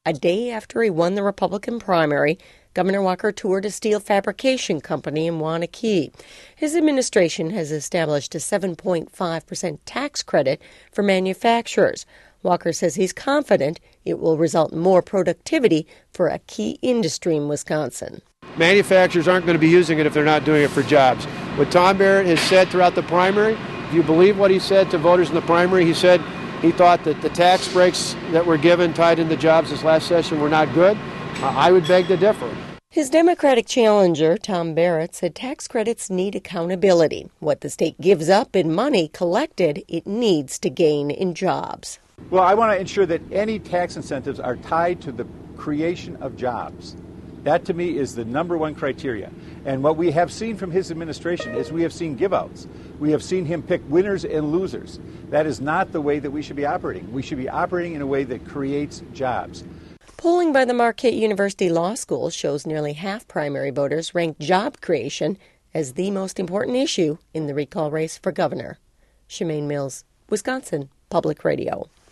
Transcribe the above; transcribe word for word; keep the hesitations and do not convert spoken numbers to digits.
A day after he won the Republican primary, Governor Walker toured a steel fabrication company in Waunakee. His administration has established a seven point five percent tax credit for manufacturers. Walker says he's confident it will result in more productivity for a key industry in Wisconsin. Manufacturers aren't going to be using it if they're not doing it for jobs. What Tom Barrett has said throughout the primary, if you believe what he said to voters in the primary, he said he thought that the tax breaks that were given tied into jobs this last session were not good. Uh, I would beg to differ. His Democratic challenger, Tom Barrett, said tax credits need accountability. What the state gives up in money collected, it needs to gain in jobs. Well, I want to ensure that any tax incentives are tied to the creation of jobs. That, to me, is the number one criteria. And what we have seen from his administration is we have seen give-outs. We have seen him pick winners and losers. That is not the way that we should be operating. We should be operating in a way that creates jobs. Polling by the Marquette University Law School shows nearly half primary voters ranked job creation as the most important issue in the recall race for governor. Shemaine Mills, Wisconsin Public Radio.